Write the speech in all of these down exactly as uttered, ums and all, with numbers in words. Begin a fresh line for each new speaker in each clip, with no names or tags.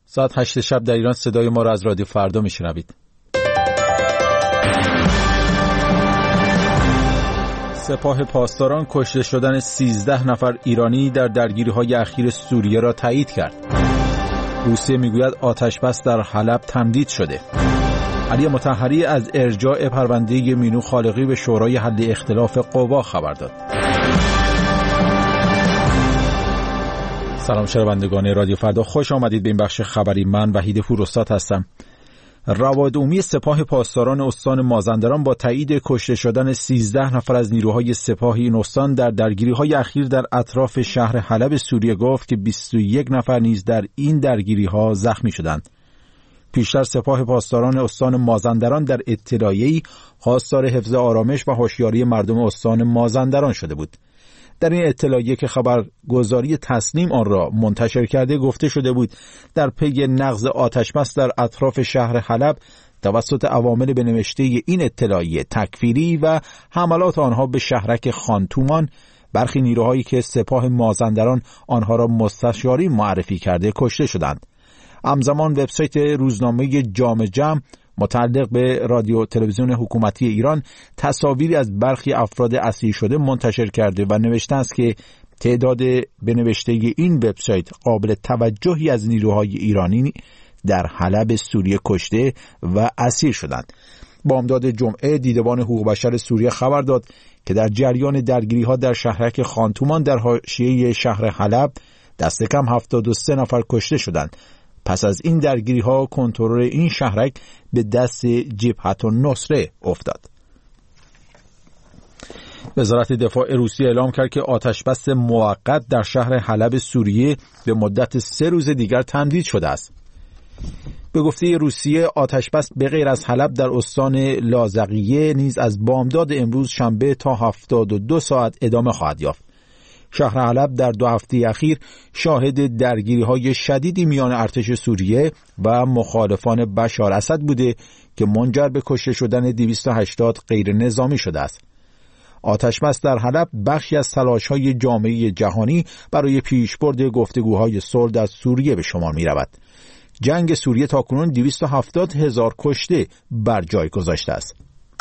ساعت هشت شب در ایران صدای ما را از رادیو فردا میشنوید. سپاه پاسداران کشته شدن سیزده نفر ایرانی در درگیری‌های اخیر سوریه را تایید کرد. روسیه میگوید آتش بس در حلب تمدید شده. علی مطهری از ارجاع پرونده مینو خالقی به شورای حل اختلاف قوا خبر داد. سلام شنوندگان رادیو فردا، خوش آمدید به این بخش خبری. من وحید پوراستاد هستم. رواد عمومی سپاه پاسداران استان مازندران با تایید کشته شدن سیزده نفر از نیروهای سپاه این استان در درگیری‌های اخیر در اطراف شهر حلب سوریه گفت که بیست و یک نفر نیز در این درگیری‌ها زخمی شدند. پیشتر سپاه پاسداران استان مازندران در اطلاعیه‌ای خواستار حفظ آرامش و هوشیاری مردم استان مازندران شده بود. در این اطلاعیه که خبرگزاری تسنیم آن را منتشر کرده گفته شده بود در پی نقض آتش بس در اطراف شهر حلب توسط عوامل به نوشته این اطلاعیه تکفیری و حملات آنها به شهرک خانتومان برخی نیروهایی که سپاه مازندران آنها را مستشاری معرفی کرده کشته شدند. همزمان وبسایت روزنامه جام جم متعلق به رادیو تلویزیون حکومتی ایران تصاویری از برخی افراد اسیر شده منتشر کرده و نوشته است که تعداد به نوشته این وبسایت قابل توجهی از نیروهای ایرانی در حلب سوریه کشته و اسیر شدند. بامداد جمعه دیدبان حقوق بشر سوریه خبر داد که در جریان درگیری‌ها در شهرک خانتومان در حاشیه شهر حلب دست کم هفتاد و سه نفر کشته شدند. پس از این درگیری‌ها کنترل این شهرک به دست جبهة النصره افتاد. وزارت دفاع روسیه اعلام کرد که آتشبس موقت در شهر حلب سوریه به مدت سه روز دیگر تمدید شده است. به گفته روسیه آتشبس به غیر از حلب در استان لاذقیه نیز از بامداد امروز شنبه تا هفتاد و دو ساعت ادامه خواهد یافت. شهر حلب در دو هفته اخیر شاهد درگیری‌های شدیدی میان ارتش سوریه و مخالفان بشار اسد بوده که منجر به کشته شدن دویست و هشتاد غیر نظامی شده است. آتش بس در حلب بخشی از تلاش‌های جامعه جهانی برای پیشبرد گفتگوهای صلح در سوریه به شمار می‌رود. جنگ سوریه تاکنون دویست و هفتاد هزار کشته بر جای گذاشته است.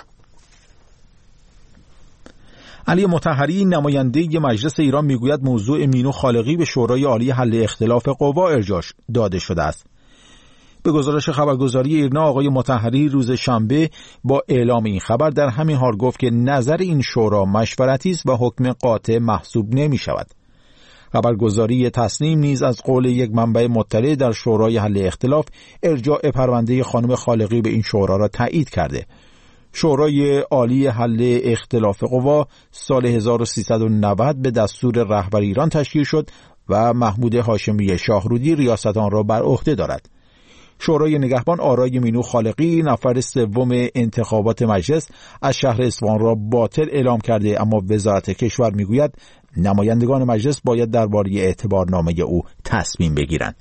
علی مطهری نماینده مجلس ایران میگوید موضوع مینو خالقی به شورای عالی حل اختلاف قوا ارجاع داده شده است. به گزارش خبرگزاری ایرنا آقای مطهری روز شنبه با اعلام این خبر در همین حال گفت که نظر این شورا مشورتی است و حکم قاطع محسوب نمی شود. خبرگزاری تسنیم نیز از قول یک منبع مطلع در شورای حل اختلاف ارجاع پرونده خانم خالقی به این شورا را تایید کرده. شورای عالی حل اختلاف قوا سال هزار و سیصد و نود به دستور رهبر ایران تشکیل شد و محمود هاشمی شاهرودی ریاست آن را بر عهده دارد. شورای نگهبان آرای مینو خالقی نفر سوم انتخابات مجلس از شهر اصفهان را باطل اعلام کرده، اما وزارت کشور میگوید نمایندگان مجلس باید درباره اعتبارنامه او تصمیم بگیرند.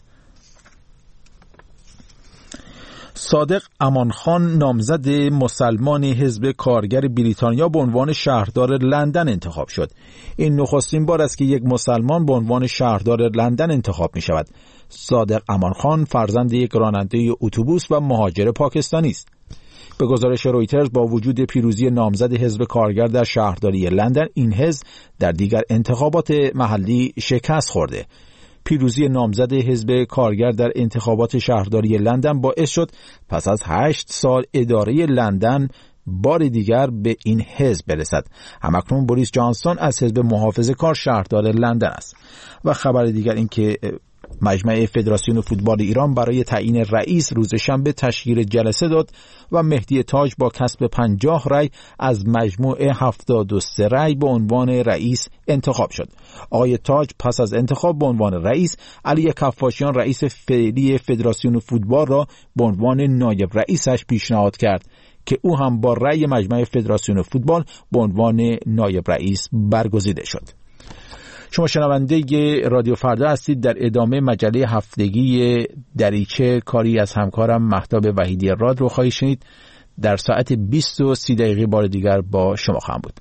صادق امانخان نامزد مسلمان حزب کارگر بریتانیا به عنوان شهردار لندن انتخاب شد. این نخستین بار است که یک مسلمان به عنوان شهردار لندن انتخاب می شود. صادق امانخان فرزند یک راننده اتوبوس و مهاجر پاکستانی است. به گزارش رویترز با وجود پیروزی نامزد حزب کارگر در شهرداری لندن، این حزب در دیگر انتخابات محلی شکست خورده. پیروزی نامزد حزب کارگر در انتخابات شهرداری لندن باعث شد پس از هشت سال اداره لندن بار دیگر به این حزب برسد. همکنون بوریس جانسون از حزب محافظه‌کار شهردار لندن است. و خبر دیگر این که مجمع فدراسیون فوتبال ایران برای تعیین رئیس روز شنبه تشکیل جلسه داد و مهدی تاج با کسب پنجاه رأی از مجموع هفتاد و سه رأی به عنوان رئیس انتخاب شد. آقای تاج پس از انتخاب به عنوان رئیس علی کفاشیان رئیس فعلی فدراسیون فوتبال را به عنوان نایب رئیسش پیشنهاد کرد که او هم با رأی مجمع فدراسیون فوتبال به عنوان نایب رئیس برگزیده شد. شما شنونده رادیو فردا هستید. در ادامه مجله هفتگی دریچه کاری از همکارم مهتاب وحیدی راد رو خواهید شنید. در ساعت بیست و سی دقیقه بار دیگر با شما خواهم بود.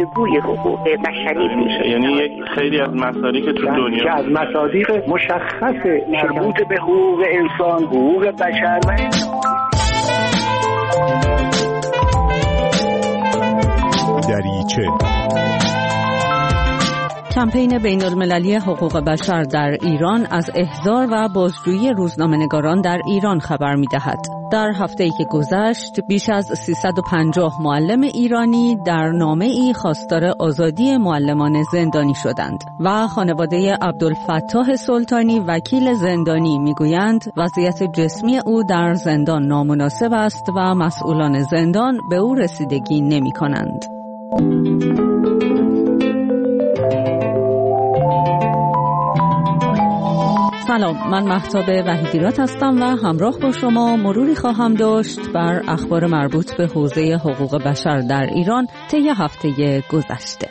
بازگوی حقوق بشری میشه.
یعنی یک خیلی از مصادیق تو دنیا
که از مصادیق مشخص مربوط به حقوق انسان، حقوق بشر و
دریچه.
کمپین بین المللی حقوق بشر در ایران از احضار و بازجویی روزنامه‌نگاران در ایران خبر می‌دهد. در هفته‌ای که گذشت بیش از سیصد و پنجاه معلم ایرانی در نامه‌ای خواستار آزادی معلمان زندانی شدند و خانواده عبدالفتاح سلطانی وکیل زندانی می‌گویند وضعیت جسمی او در زندان نامناسب است و مسئولان زندان به او رسیدگی نمی‌کنند. سلام، من مهتاب وحیدیرات هستم و همراه با شما مروری خواهم داشت بر اخبار مربوط به حوزه حقوق بشر در ایران طی هفته گذشته.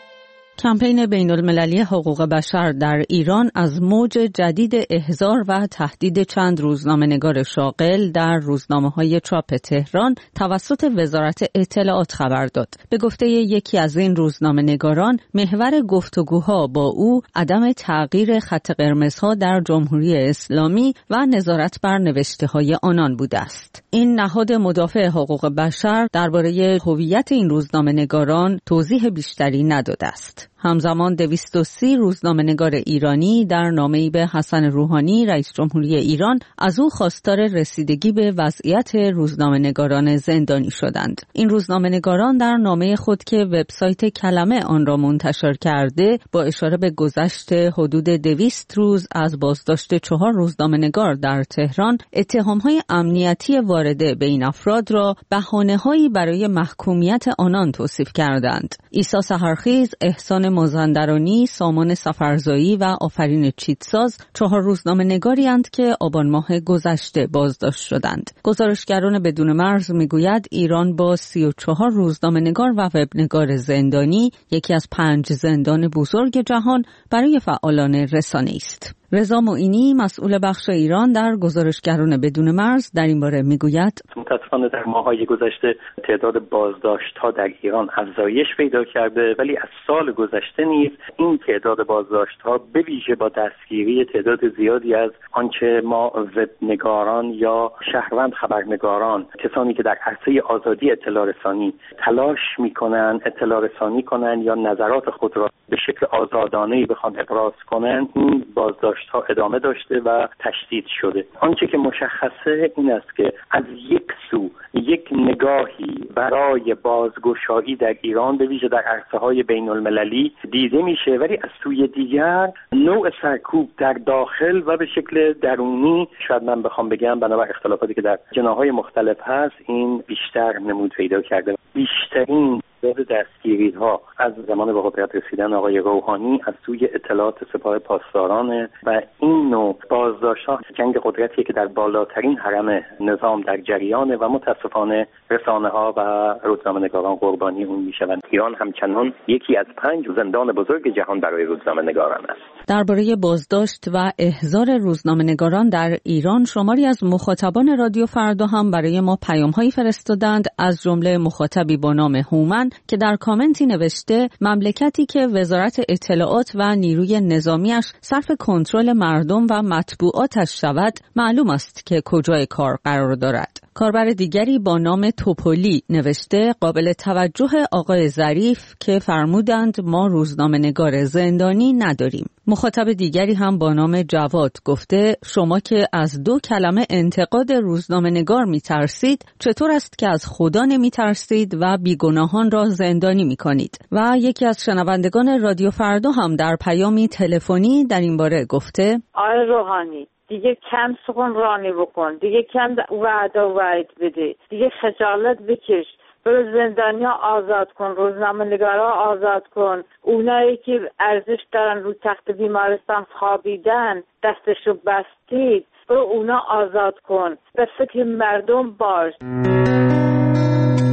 کمپین بین المللی حقوق بشر در ایران از موج جدید احضار و تهدید چند روزنامه‌نگار شاغل در روزنامه‌های چاپ تهران توسط وزارت اطلاعات خبر داد. به گفته یکی از این روزنامه‌نگاران، محور گفتگوها با او عدم تغییر خط قرمزها در جمهوری اسلامی و نظارت بر نوشته‌های آنان بوده است. این نهاد مدافع حقوق بشر درباره هویت این روزنامه‌نگاران توضیح بیشتری نداده است. همزمان دویست و سی روزنامه‌نگار ایرانی در نامه‌ای به حسن روحانی رئیس جمهوری ایران از او خواستار رسیدگی به وضعیت روزنامه‌نگاران زندانی شدند. این روزنامه‌نگاران در نامه خود که وبسایت کلمه آن را منتشر کرده با اشاره به گذشت حدود دویست روز از بازداشت چهار روزنامه‌نگار در تهران اتهام‌های امنیتی وارده به این افراد را بهانه‌هایی برای محکومیت آنان توصیف کردند. عیسی سحرخیز، احسان مازندرانی، سامان سفرزایی و آفرین چیتساز چهار روزنامه‌نگاری اند که آبان ماه گذشته بازداشت شدند. گزارشگران بدون مرز میگوید ایران با سی و چهار روزنامه‌نگار و وبنگار زندانی یکی از پنج زندان بزرگ جهان برای فعالان رسانه است. رضا معینی مسئول بخش ایران در گزارشگران بدون مرز در این باره میگوید
متاسفانه در ماه‌های گذشته تعداد بازداشت‌ها در ایران افزایش پیدا کرده، ولی از سال گذشته نیز این تعداد بازداشت‌ها به ویژه با دستگیری تعداد زیادی از آنچه ما وبنگاران یا شهروند خبرنگاران، کسانی که در عرصه آزادی اطلاع رسانی تلاش می‌کنند اطلاع رسانی کنند یا نظرات خود را به شکل آزادانه‌ای بخوان ابراز کنند، این بازداشت ها ادامه داشته و تشدید شده. آنچه که مشخصه این است که از یک سو یک نگاهی برای بازگشایی در ایران به ویژه در عرصه‌های بین المللی دیده میشه، ولی از سوی دیگر نوع سرکوب در داخل و به شکل درونی، شاید من بخوام بگم بنابر اختلافاتی که در جناح‌های مختلف هست، این بیشتر نمود پیدا کرده. بیشترین تعداد دستگیری‌ها از زمان به قدرت رسیدن آقای روحانی از سوی اطلاعات سپاه پاسداران و این نوع بازداشت‌ها جنگ قدرتیه که در بالاترین حرم نظام در جریانه و متاسفانه رسانه‌ها و روزنامه‌نگاران قربانی اون میشوند. ایران همچنان یکی از پنج زندان بزرگ جهان برای روزنامه‌نگاران است.
درباره بازداشت و احضار روزنامه‌نگاران در ایران شماری از مخاطبان رادیو فردا هم برای ما پیام‌هایی فرستادند، از جمله مخاطبی با نام هومن که در کامنتی نوشته مملکتی که وزارت اطلاعات و نیروی نظامیش صرف کنترل مردم و مطبوعاتش شود، معلوم است که کجای کار قرار دارد. کاربر دیگری با نام توپولی نوشته قابل توجه آقای ظریف که فرمودند ما روزنامه‌نگار زندانی نداریم. مخاطب دیگری هم با نام جواد گفته شما که از دو کلمه انتقاد روزنامه‌نگار می‌ترسید، چطور است که از خدا نمی‌ترسید و بیگناهان را زندانی می‌کنید؟ و یکی از شنوندگان رادیو فردا هم در پیامی تلفنی در این باره گفته
آقای روحانی دیگه کم سخن رانی بکن، دیگه کم وعده و وعید بده، دیگه خجالت بکش، برو زندانیا آزاد کن، روزنامه‌نگارا آزاد کن، اونایی که ارزش دارن رو تخت بیمارستان خوابیدن دستشو بستید، برو اونا آزاد کن، به فکر مردم باش.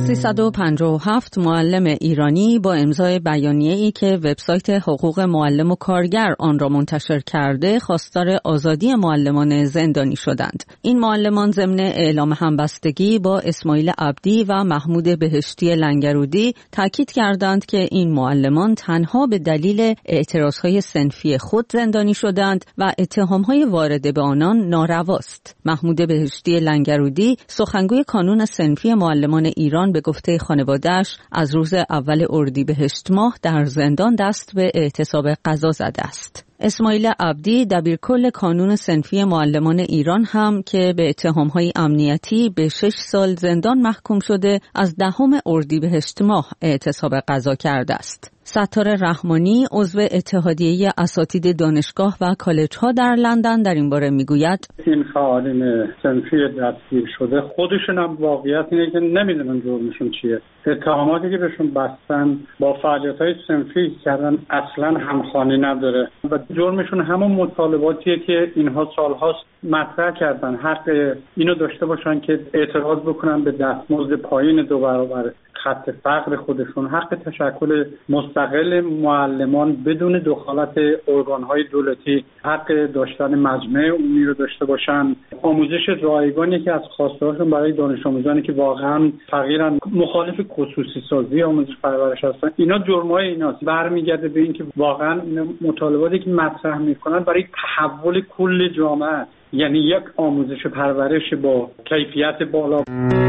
سیصد و پنجاه و هفت معلم ایرانی با امضای بیانیه‌ای که وبسایت حقوق معلم و کارگر آن را منتشر کرده خواستار آزادی معلمان زندانی شدند. این معلمان ضمن اعلام همبستگی با اسماعیل عبدی و محمود بهشتی لنگرودی تاکید کردند که این معلمان تنها به دلیل اعتراضهای صنفی خود زندانی شدند و اتهامهای وارده به آنان نارواست. محمود بهشتی لنگرودی سخنگوی کانون صنفی معلمان ایران به گفته خانواده‌اش از روز اول اردیبهشت ماه در زندان دست به اعتصاب قضا زده است. اسماعیل عبدی دبیرکل کانون صنفی معلمان ایران هم که به اتهام‌های امنیتی به شش سال زندان محکوم شده از دهم اردیبهشت ماه اعتصاب قضا کرده است. ستار رحمانی عضو اتحادیه اساتید دانشگاه و کالج‌ها در لندن در این باره میگوید
این فعالین صنفی دستگیر شده خودشون هم واقعیت اینه که نمیدونن جرمشون چیه. اتهاماتی که بهشون بستن با فعالیت‌های صنفی کردن اصلا همخوانی نداره و جرمشون همون مطالباتیه که اینها سال‌هاست مطرح کردن. حق اینو داشته باشن که اعتراض بکنن به دستمزد پایین دو برابر خط فقر خودشون، حق تشکل مستقل معلمان بدون دخالت ارگان‌های دولتی، حق داشتن مجمع عمومی رو داشته باشن، آموزش رایگانی که از خواسته‌هاشون برای دانش آموزانی که واقعا فقیرن، مخالف خصوصی سازی آموزش پرورش هستن. اینا جرمای ایناست. برمیگرده به اینکه واقعا این مطالباتی که مطرح میکنن برای تحول کل جامعه است. یعنی یک آموزش پرورش با کیفیت بالا.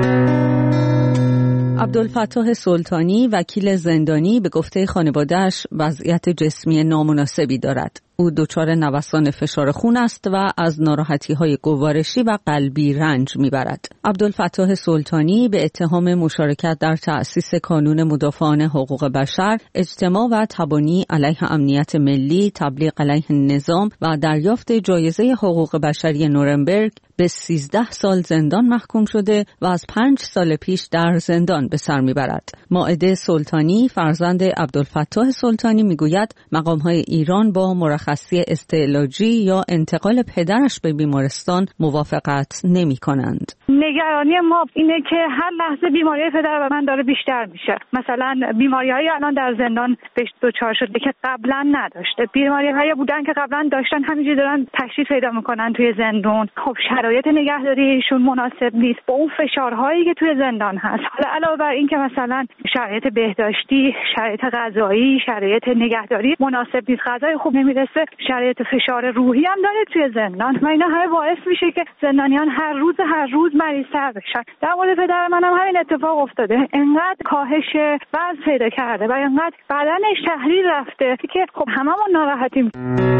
عبدالفتاح سلطانی وکیل زندانی به گفته خانواده‌اش وضعیت جسمی نامناسبی دارد. او دچار نوسان فشار خون است و از ناراحتی‌های گوارشی و قلبی رنج می‌برد. عبدالفتاح سلطانی به اتهام مشارکت در تأسیس کانون مدافعان حقوق بشر، اجتماع و تبانی علیه امنیت ملی، تبلیغ علیه نظام و دریافت جایزه حقوق بشری نورنبرگ به سیزده سال زندان محکوم شده و از پنج سال پیش در زندان به سر می‌برد. مائده سلطانی فرزند عبدالفتاح سلطانی می‌گوید مقام‌های ایران با مرخصی استعلاجی یا انتقال پدرش به بیمارستان موافقت نمی‌کنند.
نگرانی ما اینه که هر لحظه بیماری پدر من داره بیشتر میشه. مثلا بیماری‌های الان در زندان بهش دچار شده که قبلا نداشته. بیماری‌های بودن که قبلا داشتن همینجوری دارن تشدید پیدا می‌کنن توی زندان. خب شرایط نگهداریشون مناسب نیست با اون فشارهایی که توی زندان هست. حالا علاوه بر این که مثلا شرایط بهداشتی، شرایط غذایی، شرایط نگهداری مناسب نیست، غذای خوب نمیرسه، شرایط فشار روحی هم داره توی زندان و اینا همه باعث میشه که زندانیان هر روز هر روز مریض‌تر بشن. در مورد پدر منم همین اتفاق افتاده. انقدر کاهش وزن پیدا کرده و انقدر بدنش تحلیل رفته که خب هممون ناراحتیم.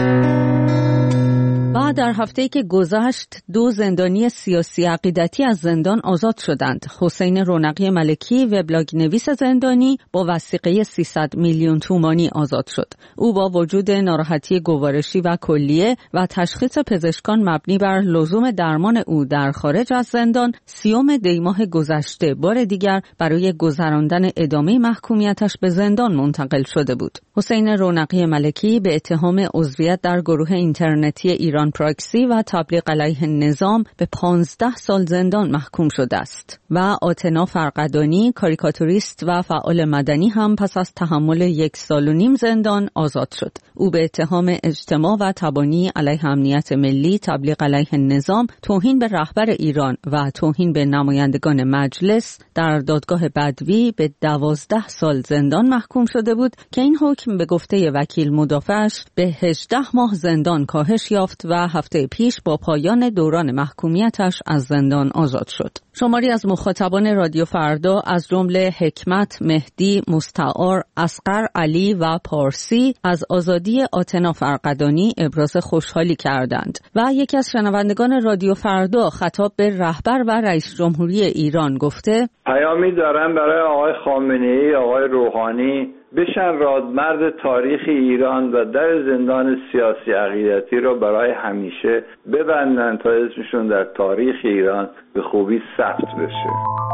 و در هفته‌ای که گذشت دو زندانی سیاسی عقیدتی از زندان آزاد شدند. حسین رونقی ملکی وبلاگ نویس زندانی با وثیقه سیصد میلیون تومانی آزاد شد. او با وجود ناراحتی گوارشی و کلیه و تشخیص پزشکان مبنی بر لزوم درمان او در خارج از زندان سیوم دی ماه گذشته بار دیگر برای گذراندن ادامه محکومیتش به زندان منتقل شده بود. حسین رونقی ملکی به اتهام عضویت در گروه اینترنتی ایران پراکسی و تبلیغ علیه نظام به پانزده سال زندان محکوم شده است و آتنا فرقدانی کاریکاتوریست و فعال مدنی هم پس از تحمل یک سال و نیم زندان آزاد شد. او به اتهام اجتماع و تبانی علیه امنیت ملی، تبلیغ علیه نظام، توهین به رهبر ایران و توهین به نمایندگان مجلس در دادگاه بدوی به دوازده سال زندان محکوم شده بود که این حکم به گفته وکیل مدافعش به هجده ماه زندان کاهش یافت و هفته پیش با پایان دوران محکومیتش از زندان آزاد شد. شماری از مخاطبان رادیو فردا از جمله حکمت، مهدی، مستعار، اصغر علی و پارسی از آزادی آتنا فرقدانی ابراز خوشحالی کردند و یکی از شنوندگان رادیو فردا خطاب به رهبر و رئیس جمهوری ایران گفته
پیامی دارم برای آقای خامنه‌ای، آقای روحانی، بشن رادمرد تاریخ ایران و در زندان سیاسی عقیدتی رو برای همیشه ببندن تا اسمشون در تاریخ ایران به خوبی ثبت بشه.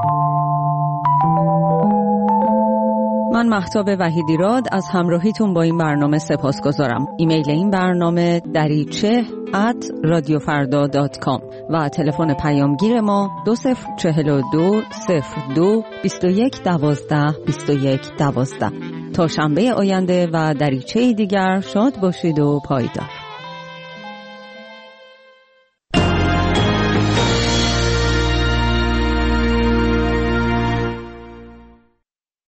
من مهتاب وحیدیراد از همراهیتون با این برنامه سپاسگزارم. ایمیل این برنامه دریچه ات رادیو فردا دات کام و تلفن پیامگیر ما دو صفر چهل و دو صفر دو بیست و یک دوازده بیست و یک دوازده. تا شنبه آینده و دریچه دیگر شاد باشید و پایدار.